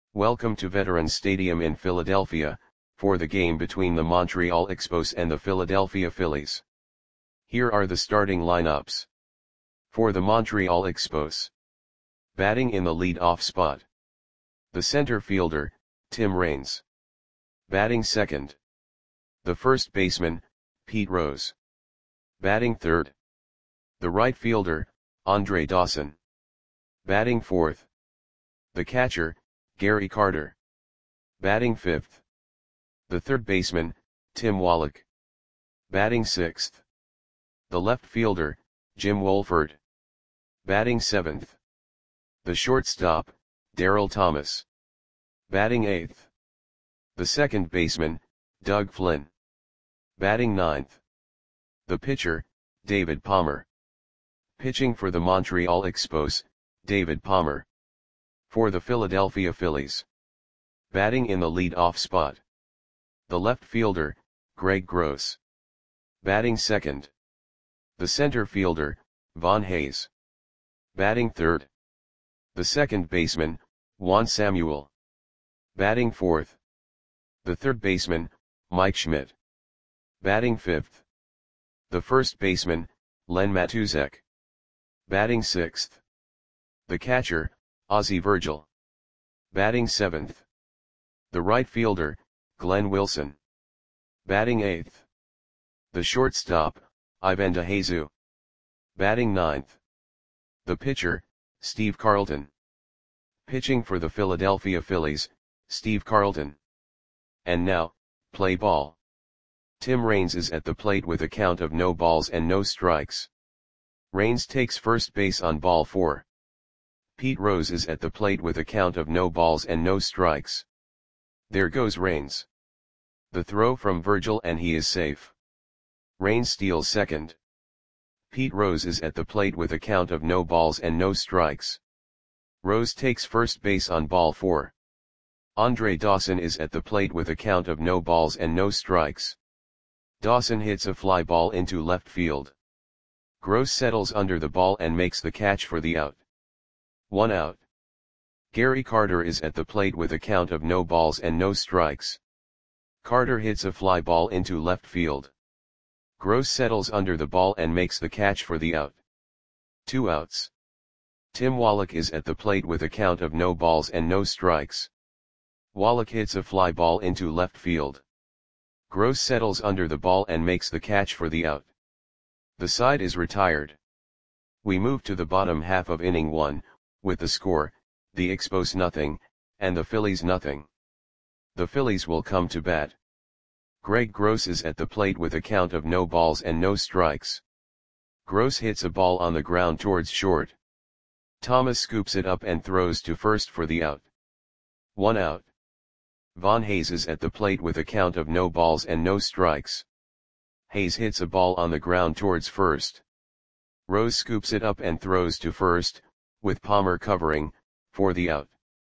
Welcome to Veterans Stadium in Philadelphia, for the game between the Montreal Expos and the Philadelphia Phillies. Here are the starting lineups. For the Montreal Expos. Batting in the lead-off spot. The center fielder, Tim Raines. Batting second. The first baseman, Pete Rose. Batting third. The right fielder, Andre Dawson. Batting fourth. The catcher, Gary Carter. Batting fifth. The third baseman, Tim Wallach. Batting sixth. The left fielder, Jim Wohlford. Batting seventh. The shortstop, Daryl Thomas. Batting eighth. The second baseman, Doug Flynn. Batting ninth. The pitcher, David Palmer. Pitching for the Montreal Expos, David Palmer. For the Philadelphia Phillies. Batting in the lead-off spot. The left fielder, Greg Gross. Batting second. The center fielder, Von Hayes. Batting third. The second baseman, Juan Samuel. Batting fourth. The third baseman, Mike Schmidt. Batting fifth. The first baseman, Len Matusek. Batting sixth. The catcher, Ozzie Virgil. Batting seventh. The right fielder, Glenn Wilson. Batting eighth. The shortstop, Ivan DeJesu. Batting ninth. The pitcher, Steve Carlton. Pitching for the Philadelphia Phillies, Steve Carlton. And now, play ball. Tim Raines is at the plate with a count of no balls and no strikes. Raines takes first base on ball 4. Pete Rose is at the plate with a count of no balls and no strikes. There goes Raines. The throw from Virgil and he is safe. Raines steals second. Pete Rose is at the plate with a count of no balls and no strikes. Rose takes first base on ball 4. Andre Dawson is at the plate with a count of no balls and no strikes. Dawson hits a fly ball into left field. Gross settles under the ball and makes the catch for the out. 1 out. Gary Carter is at the plate with a count of no balls and no strikes. Carter hits a fly ball into left field. Gross settles under the ball and makes the catch for the out. 2 outs. Tim Wallach is at the plate with a count of no balls and no strikes. Wallach hits a fly ball into left field. Gross settles under the ball and makes the catch for the out. The side is retired. We move to the bottom half of inning 1, with the score, the Expos nothing, and the Phillies nothing. The Phillies will come to bat. Greg Gross is at the plate with a count of no balls and no strikes. Gross hits a ball on the ground towards short. Thomas scoops it up and throws to first for the out. 1 out. Von Hayes is at the plate with a count of no balls and no strikes. Hayes hits a ball on the ground towards first. Rose scoops it up and throws to first, with Palmer covering, for the out.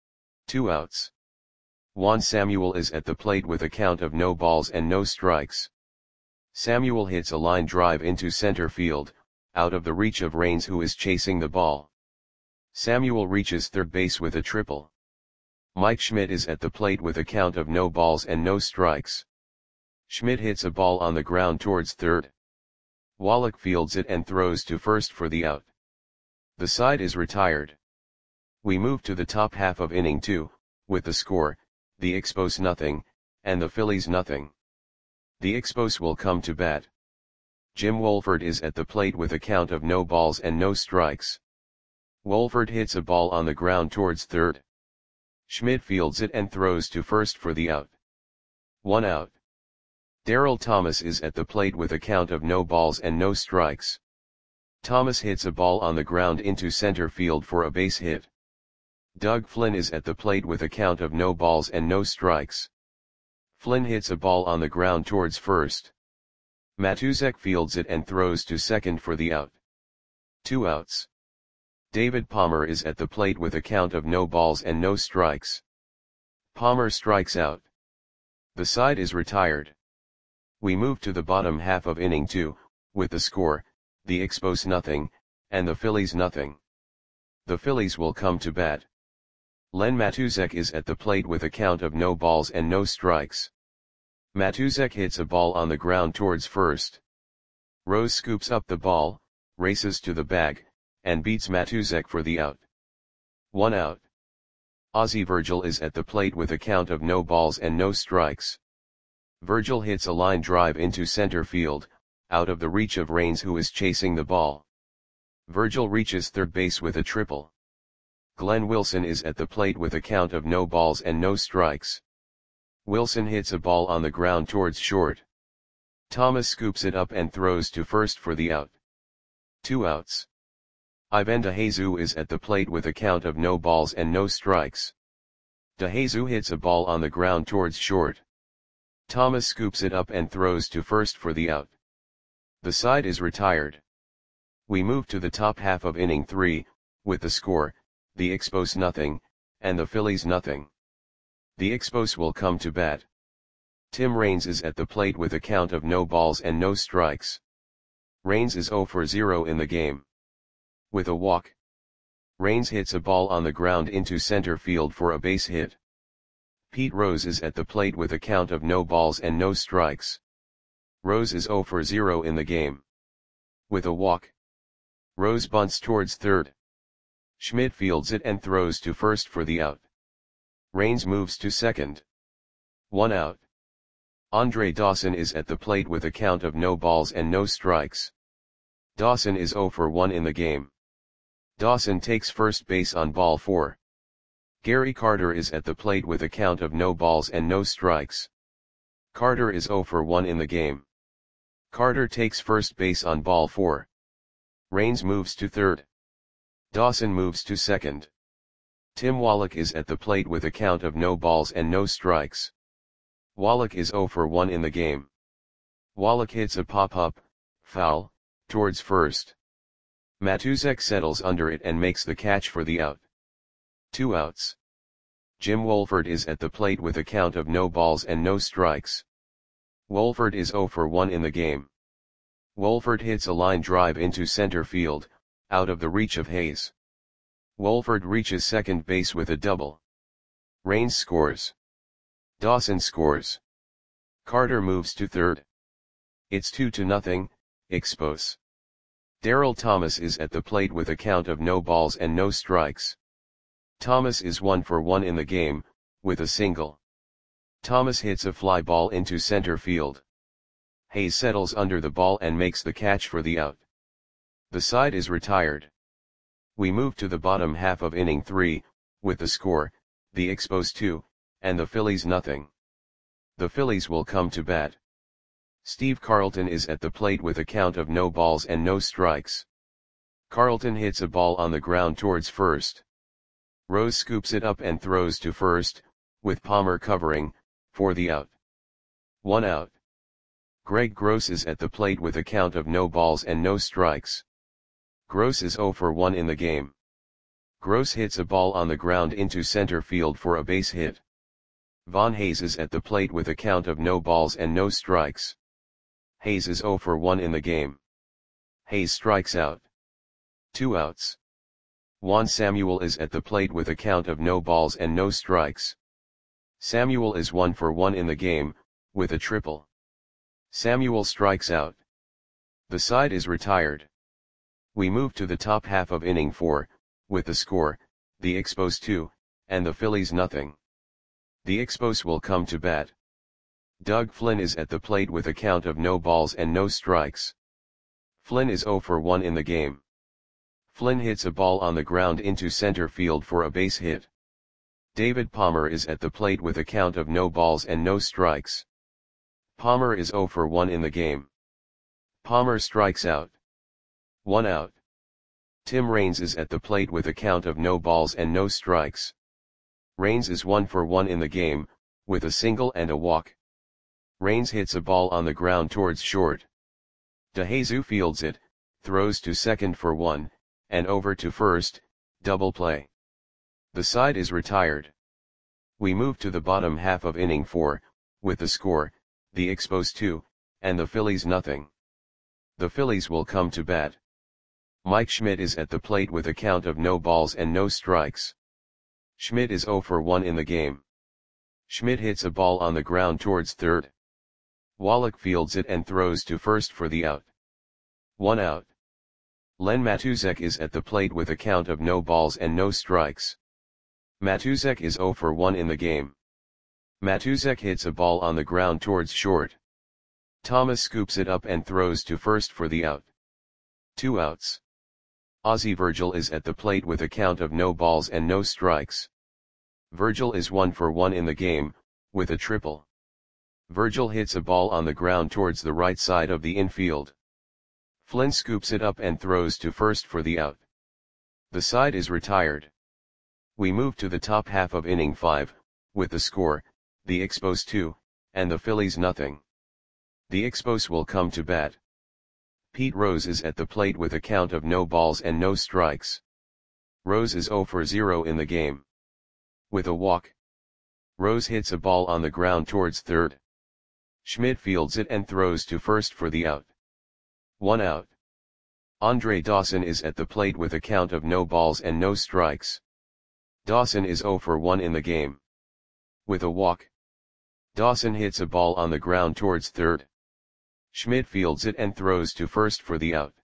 2 outs. Juan Samuel is at the plate with a count of no balls and no strikes. Samuel hits a line drive into center field, out of the reach of Raines who is chasing the ball. Samuel reaches third base with a triple. Mike Schmidt is at the plate with a count of no balls and no strikes. Schmidt hits a ball on the ground towards third. Wallach fields it and throws to first for the out. The side is retired. We move to the top half of inning 2, with the score, the Expos nothing, and the Phillies nothing. The Expos will come to bat. Jim Wohlford is at the plate with a count of no balls and no strikes. Wohlford hits a ball on the ground towards third. Schmidt fields it and throws to first for the out. 1 out. Daryl Thomas is at the plate with a count of no balls and no strikes. Thomas hits a ball on the ground into center field for a base hit. Doug Flynn is at the plate with a count of no balls and no strikes. Flynn hits a ball on the ground towards first. Matusek fields it and throws to second for the out. 2 outs. David Palmer is at the plate with a count of no balls and no strikes. Palmer strikes out. The side is retired. We move to the bottom half of inning 2, with the score, the Expos nothing, and the Phillies nothing. The Phillies will come to bat. Len Matuzek is at the plate with a count of no balls and no strikes. Matuzek hits a ball on the ground towards first. Rose scoops up the ball, races to the bag, and beats Matuzek for the out. 1 out. Ozzie Virgil is at the plate with a count of no balls and no strikes. Virgil hits a line drive into center field, out of the reach of Raines, who is chasing the ball. Virgil reaches third base with a triple. Glenn Wilson is at the plate with a count of no balls and no strikes. Wilson hits a ball on the ground towards short. Thomas scoops it up and throws to first for the out. 2 outs. Ivan DeJesus is at the plate with a count of no balls and no strikes. DeJesus hits a ball on the ground towards short. Thomas scoops it up and throws to first for the out. The side is retired. We move to the top half of inning 3, with the score, the Expos nothing, and the Phillies nothing. The Expos will come to bat. Tim Raines is at the plate with a count of no balls and no strikes. Raines is 0 for 0 in the game. With a walk, Raines hits a ball on the ground into center field for a base hit. Pete Rose is at the plate with a count of no balls and no strikes. Rose is 0 for 0 in the game. With a walk, Rose bunts towards third. Schmidt fields it and throws to first for the out. Raines moves to second. 1 out. Andre Dawson is at the plate with a count of no balls and no strikes. Dawson is 0 for 1 in the game. Dawson takes first base on ball 4. Gary Carter is at the plate with a count of no balls and no strikes. Carter is 0 for 1 in the game. Carter takes first base on ball 4. Raines moves to third. Dawson moves to second. Tim Wallach is at the plate with a count of no balls and no strikes. Wallach is 0 for 1 in the game. Wallach hits a pop-up, foul, towards first. Matuzek settles under it and makes the catch for the out. 2 outs. Jim Wolford is at the plate with a count of no balls and no strikes. Wolford is 0 for 1 in the game. Wolford hits a line drive into center field, out of the reach of Hayes. Wolford reaches second base with a double. Raines scores. Dawson scores. Carter moves to third. It's 2-0, Expos. Darryl Thomas is at the plate with a count of no balls and no strikes. Thomas is 1 for 1 in the game, with a single. Thomas hits a fly ball into center field. Hayes settles under the ball and makes the catch for the out. The side is retired. We move to the bottom half of inning 3, with the score, the Expos 2, and the Phillies nothing. The Phillies will come to bat. Steve Carlton is at the plate with a count of no balls and no strikes. Carlton hits a ball on the ground towards first. Rose scoops it up and throws to first, with Palmer covering, for the out. 1 out. Greg Gross is at the plate with a count of no balls and no strikes. Gross is 0 for 1 in the game. Gross hits a ball on the ground into center field for a base hit. Von Hayes is at the plate with a count of no balls and no strikes. Hayes is 0 for 1 in the game. Hayes strikes out. 2 outs. Juan Samuel is at the plate with a count of no balls and no strikes. Samuel is 1 for 1 in the game, with a triple. Samuel strikes out. The side is retired. We move to the top half of inning 4, with the score, the Expos 2, and the Phillies nothing. The Expos will come to bat. Doug Flynn is at the plate with a count of no balls and no strikes. Flynn is 0 for 1 in the game. Flynn hits a ball on the ground into center field for a base hit. David Palmer is at the plate with a count of no balls and no strikes. Palmer is 0 for 1 in the game. Palmer strikes out. 1 out. Tim Raines is at the plate with a count of no balls and no strikes. Raines is 1 for 1 in the game, with a single and a walk. Raines hits a ball on the ground towards short. DeJesus fields it, throws to second for 1, and over to first, double play. The side is retired. We move to the bottom half of inning 4, with the score, the Expos 2, and the Phillies nothing. The Phillies will come to bat. Mike Schmidt is at the plate with a count of no balls and no strikes. Schmidt is 0 for 1 in the game. Schmidt hits a ball on the ground towards third. Wallach fields it and throws to first for the out. 1 out. Len Matuzek is at the plate with a count of no balls and no strikes. Matuzek is 0 for 1 in the game. Matuzek hits a ball on the ground towards short. Thomas scoops it up and throws to first for the out. 2 outs. Ozzie Virgil is at the plate with a count of no balls and no strikes. Virgil is 1 for 1 in the game, with a triple. Virgil hits a ball on the ground towards the right side of the infield. Flynn scoops it up and throws to first for the out. The side is retired. We move to the top half of inning 5, with the score, the Expos 2, and the Phillies nothing. The Expos will come to bat. Pete Rose is at the plate with a count of no balls and no strikes. Rose is 0 for 0 in the game. With a walk. Rose hits a ball on the ground towards third. Schmidt fields it and throws to first for the out. 1 out. Andre Dawson is at the plate with a count of no balls and no strikes. Dawson is 0 for 1 in the game. With a walk. Dawson hits a ball on the ground towards third. Schmidt fields it and throws to first for the out.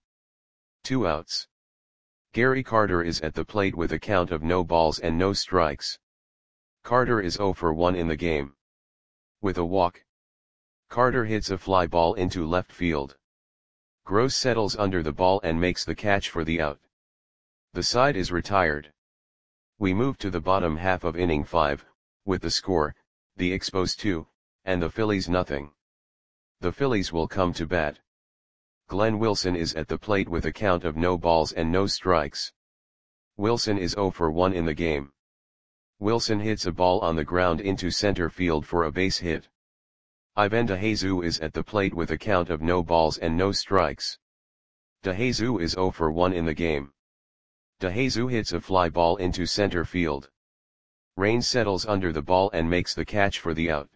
2 outs. Gary Carter is at the plate with a count of no balls and no strikes. Carter is 0 for 1 in the game. With a walk. Carter hits a fly ball into left field. Gross settles under the ball and makes the catch for the out. The side is retired. We move to the bottom half of inning 5, with the score, the Expos 2, and the Phillies nothing. The Phillies will come to bat. Glenn Wilson is at the plate with a count of no balls and no strikes. Wilson is 0 for 1 in the game. Wilson hits a ball on the ground into center field for a base hit. Ivan DeJesus is at the plate with a count of no balls and no strikes. DeJesus is 0 for 1 in the game. DeJesus hits a fly ball into center field. Rain settles under the ball and makes the catch for the out.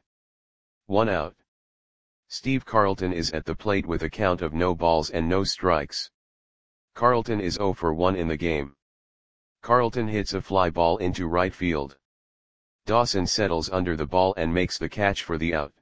1 out. Steve Carlton is at the plate with a count of no balls and no strikes. Carlton is 0 for 1 in the game. Carlton hits a fly ball into right field. Dawson settles under the ball and makes the catch for the out.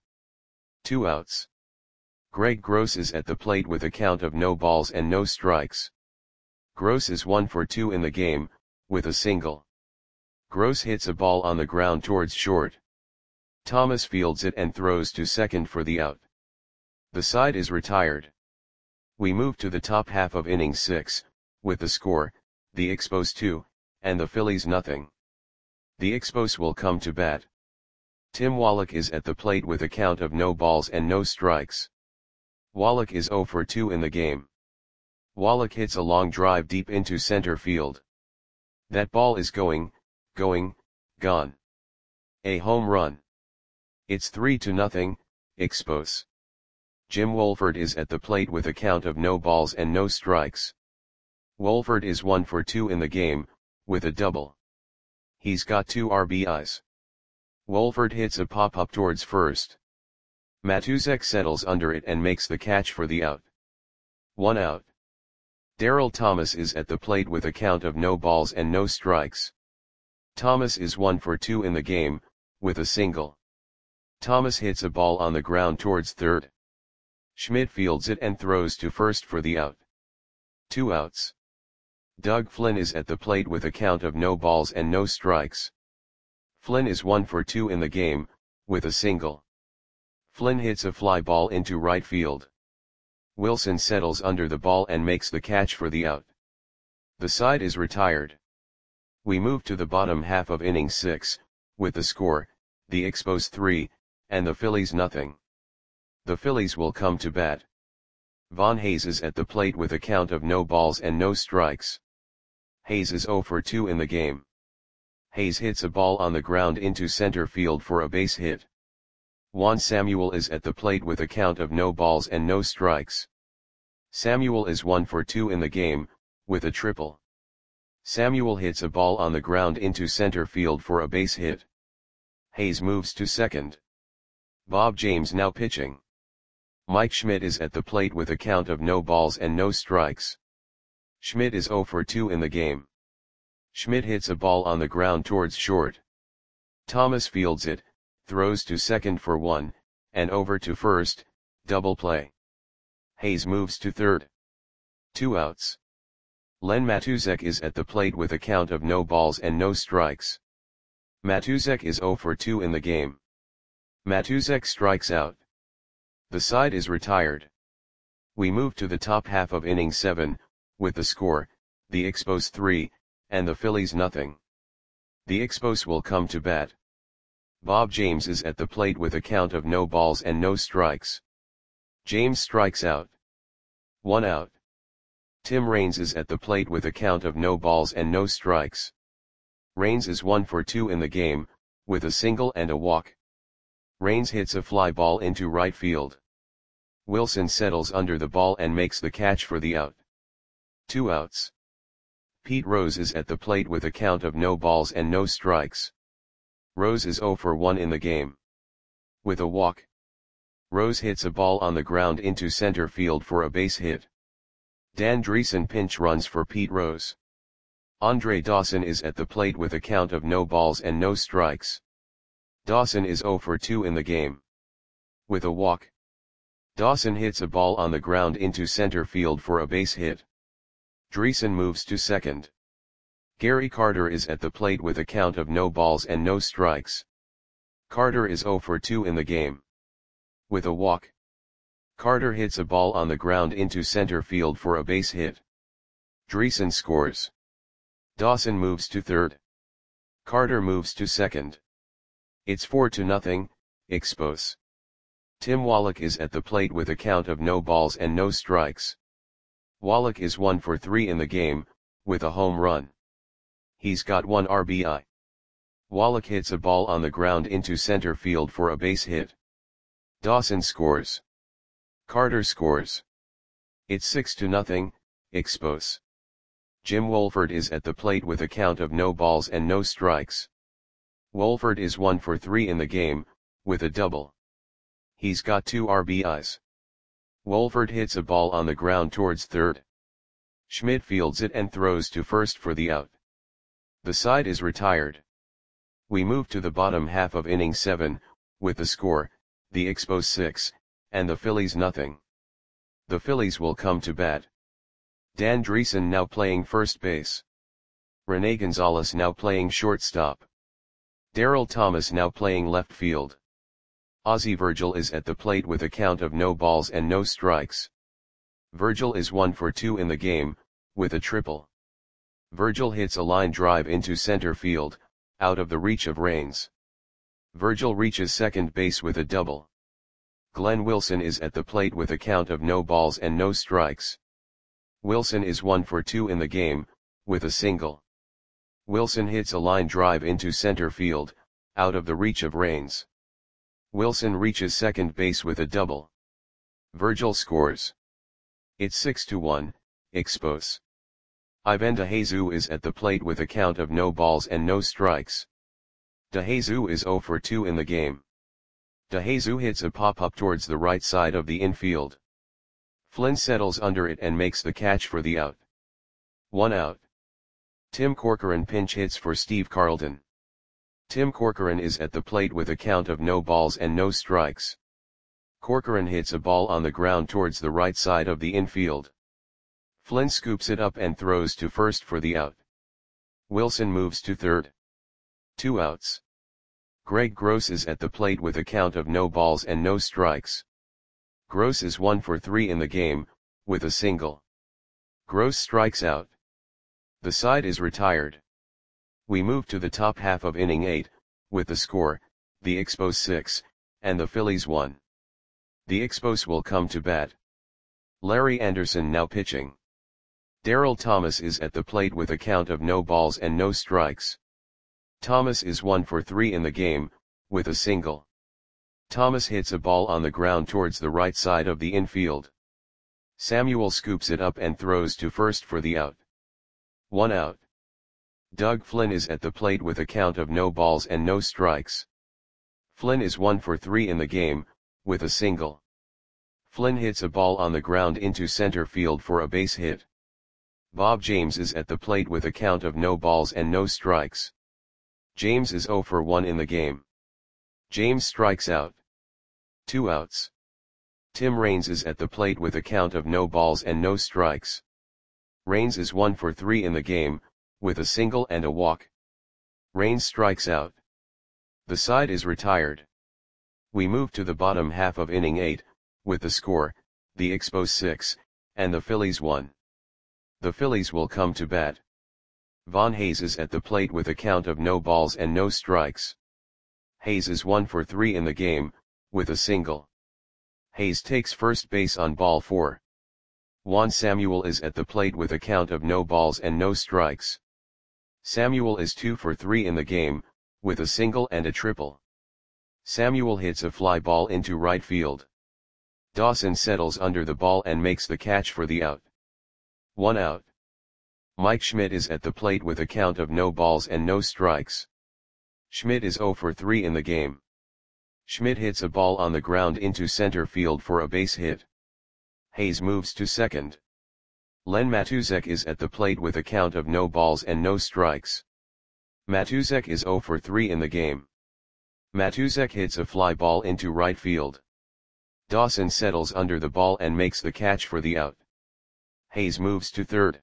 2 outs. Greg Gross is at the plate with a count of no balls and no strikes. Gross is 1 for 2 in the game, with a single. Gross hits a ball on the ground towards short. Thomas fields it and throws to second for the out. The side is retired. We move to the top half of inning 6, with the score, the Expos 2, and the Phillies nothing. The Expos will come to bat. Tim Wallach is at the plate with a count of no balls and no strikes. Wallach is 0 for 2 in the game. Wallach hits a long drive deep into center field. That ball is gone. A home run. It's 3-0, Expos. Jim Wolford is at the plate with a count of no balls and no strikes. Wolford is 1 for 2 in the game, with a double. He's got 2 RBIs. Wolford hits a pop-up towards first. Matuzek settles under it and makes the catch for the out. 1 out. Darryl Thomas is at the plate with a count of no balls and no strikes. Thomas is 1 for 2 in the game, with a single. Thomas hits a ball on the ground towards third. Schmidt fields it and throws to first for the out. 2 outs. Doug Flynn is at the plate with a count of no balls and no strikes. Flynn is 1 for 2 in the game, with a single. Flynn hits a fly ball into right field. Wilson settles under the ball and makes the catch for the out. The side is retired. We move to the bottom half of inning 6, with the score, the Expos 3, and the Phillies nothing. The Phillies will come to bat. Von Hayes is at the plate with a count of no balls and no strikes. Hayes is 0 for 2 in the game. Hayes hits a ball on the ground into center field for a base hit. Juan Samuel is at the plate with a count of no balls and no strikes. Samuel is 1 for 2 in the game, with a triple. Samuel hits a ball on the ground into center field for a base hit. Hayes moves to second. Bob James now pitching. Mike Schmidt is at the plate with a count of no balls and no strikes. Schmidt is 0 for 2 in the game. Schmidt hits a ball on the ground towards short. Thomas fields it, throws to second for 1, and over to first, double play. Hayes moves to third. 2 outs. Len Matuzek is at the plate with a count of no balls and no strikes. Matuzek is 0 for 2 in the game. Matuzek strikes out. The side is retired. We move to the top half of inning 7, with the score, the Expos 3, and the Phillies nothing. The Expos will come to bat. Bob James is at the plate with a count of no balls and no strikes. James strikes out. 1 out. Tim Raines is at the plate with a count of no balls and no strikes. Raines is 1 for 2 in the game, with a single and a walk. Raines hits a fly ball into right field. Wilson settles under the ball and makes the catch for the out. 2 outs. Pete Rose is at the plate with a count of no balls and no strikes. Rose is 0 for 1 in the game. With a walk. Rose hits a ball on the ground into center field for a base hit. Dan Dreesen pinch runs for Pete Rose. Andre Dawson is at the plate with a count of no balls and no strikes. Dawson is 0 for 2 in the game. With a walk. Dawson hits a ball on the ground into center field for a base hit. Dreesen moves to second. Gary Carter is at the plate with a count of no balls and no strikes. Carter is 0 for 2 in the game. With a walk. Carter hits a ball on the ground into center field for a base hit. Dreesen scores. Dawson moves to third. Carter moves to second. It's 4-0, Expos. Tim Wallach is at the plate with a count of no balls and no strikes. Wallach is 1 for 3 in the game, with a home run. He's got 1 RBI. Wallach hits a ball on the ground into center field for a base hit. Dawson scores. Carter scores. It's 6-0, Expos. Jim Wolford is at the plate with a count of no balls and no strikes. Wolford is 1 for 3 in the game, with a double. He's got 2 RBIs. Wolford hits a ball on the ground towards third. Schmidt fields it and throws to first for the out. The side is retired. We move to the bottom half of inning 7, with the score, the Expos 6, and the Phillies nothing. The Phillies will come to bat. Dan Dreesen now playing first base. Rene Gonzalez now playing shortstop. Darryl Thomas now playing left field. Ozzie Virgil is at the plate with a count of no balls and no strikes. Virgil is 1 for 2 in the game, with a triple. Virgil hits a line drive into center field, out of the reach of Raines. Virgil reaches second base with a double. Glenn Wilson is at the plate with a count of no balls and no strikes. Wilson is 1 for 2 in the game, with a single. Wilson hits a line drive into center field, out of the reach of Raines. Wilson reaches second base with a double. Virgil scores. It's 6-1, Expos. Ivan DeJesus is at the plate with a count of no balls and no strikes. DeJesus is 0 for 2 in the game. DeJesus hits a pop-up towards the right side of the infield. Flynn settles under it and makes the catch for the out. 1 out. Tim Corcoran pinch hits for Steve Carlton. Tim Corcoran is at the plate with a count of no balls and no strikes. Corcoran hits a ball on the ground towards the right side of the infield. Flynn scoops it up and throws to first for the out. Wilson moves to third. 2 outs. Greg Gross is at the plate with a count of no balls and no strikes. Gross is 1 for 3 in the game, with a single. Gross strikes out. The side is retired. We move to the top half of inning 8, with the score, the Expos 6, and the Phillies 1. The Expos will come to bat. Larry Anderson now pitching. Darryl Thomas is at the plate with a count of no balls and no strikes. Thomas is 1 for 3 in the game, with a single. Thomas hits a ball on the ground towards the right side of the infield. Samuel scoops it up and throws to first for the out. 1 out. Doug Flynn is at the plate with a count of no balls and no strikes. Flynn is 1 for 3 in the game, with a single. Flynn hits a ball on the ground into center field for a base hit. Bob James is at the plate with a count of no balls and no strikes. James is 0 for 1 in the game. James strikes out. 2 outs. Tim Raines is at the plate with a count of no balls and no strikes. Raines is 1 for 3 in the game, with a single and a walk. Raines strikes out. The side is retired. We move to the bottom half of inning 8, with the score, the Expos 6, and the Phillies 1. The Phillies will come to bat. Von Hayes is at the plate with a count of no balls and no strikes. Hayes is 1 for 3 in the game, with a single. Hayes takes first base on ball 4. Juan Samuel is at the plate with a count of no balls and no strikes. Samuel is 2 for 3 in the game, with a single and a triple. Samuel hits a fly ball into right field. Dawson settles under the ball and makes the catch for the out. 1 out. Mike Schmidt is at the plate with a count of no balls and no strikes. Schmidt is 0 for 3 in the game. Schmidt hits a ball on the ground into center field for a base hit. Hayes moves to second. Len Matuzek is at the plate with a count of no balls and no strikes. Matuzek is 0 for 3 in the game. Matuzek hits a fly ball into right field. Dawson settles under the ball and makes the catch for the out. Hayes moves to third.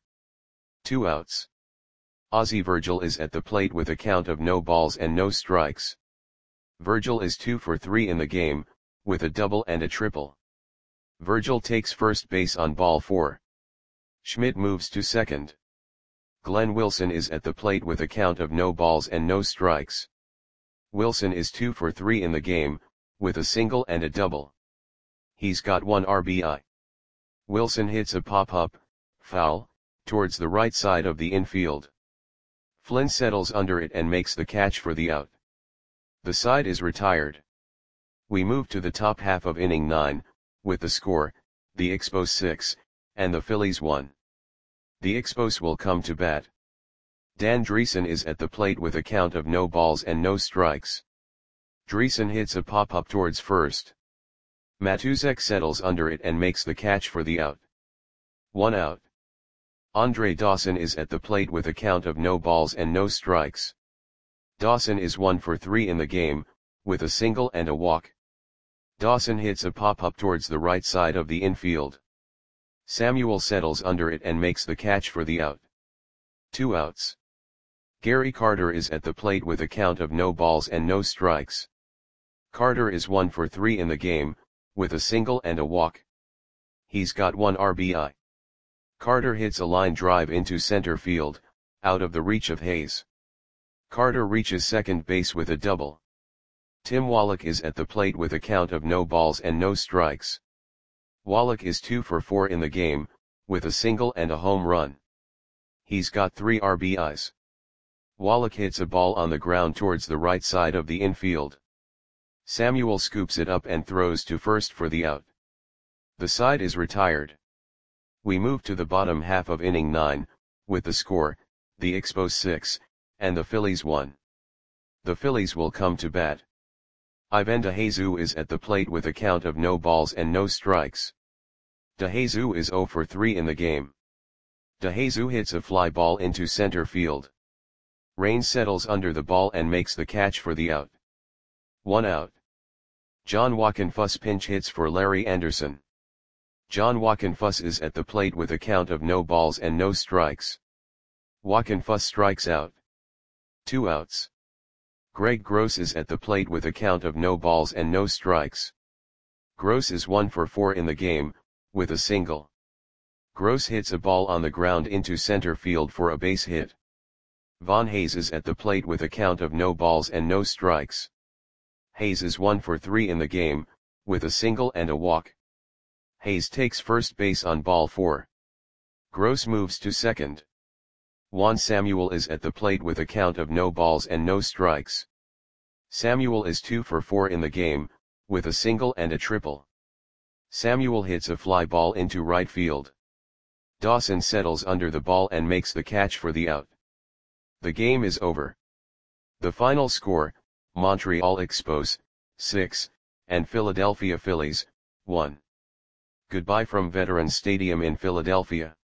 2 outs. Ozzie Virgil is at the plate with a count of no balls and no strikes. Virgil is 2 for 3 in the game, with a double and a triple. Virgil takes first base on ball 4. Schmidt moves to second. Glenn Wilson is at the plate with a count of no balls and no strikes. Wilson is 2 for 3 in the game, with a single and a double. He's got 1 RBI. Wilson hits a pop-up, foul, towards the right side of the infield. Flynn settles under it and makes the catch for the out. The side is retired. We move to the top half of inning 9, with the score, the Expos 6, and the Phillies 1. The Expos will come to bat. Dan Dreesen is at the plate with a count of no balls and no strikes. Dreesen hits a pop-up towards first. Matuzek settles under it and makes the catch for the out. 1 out. Andre Dawson is at the plate with a count of no balls and no strikes. Dawson is 1 for 3 in the game, with a single and a walk. Dawson hits a pop-up towards the right side of the infield. Samuel settles under it and makes the catch for the out. 2 outs. Gary Carter is at the plate with a count of no balls and no strikes. Carter is 1 for 3 in the game, with a single and a walk. He's got 1 RBI. Carter hits a line drive into center field, out of the reach of Hayes. Carter reaches second base with a double. Tim Wallach is at the plate with a count of no balls and no strikes. Wallach is 2 for 4 in the game, with a single and a home run. He's got 3 RBIs. Wallach hits a ball on the ground towards the right side of the infield. Samuel scoops it up and throws to first for the out. The side is retired. We move to the bottom half of inning 9, with the score, the Expos 6, and the Phillies 1. The Phillies will come to bat. Ivan DeJesus is at the plate with a count of no balls and no strikes. DeJesus is 0 for 3 in the game. DeJesus hits a fly ball into center field. Raines settles under the ball and makes the catch for the out. 1 out. John Wockenfuss pinch hits for Larry Anderson. John Wockenfuss is at the plate with a count of no balls and no strikes. Wockenfuss strikes out. 2 outs. Greg Gross is at the plate with a count of no balls and no strikes. Gross is 1 for 4 in the game, with a single. Gross hits a ball on the ground into center field for a base hit. Von Hayes is at the plate with a count of no balls and no strikes. Hayes is 1 for 3 in the game, with a single and a walk. Hayes takes first base on ball 4. Gross moves to second. Juan Samuel is at the plate with a count of no balls and no strikes. Samuel is 2 for 4 in the game, with a single and a triple. Samuel hits a fly ball into right field. Dawson settles under the ball and makes the catch for the out. The game is over. The final score, Montreal Expos, 6, and Philadelphia Phillies, 1. Goodbye from Veterans Stadium in Philadelphia.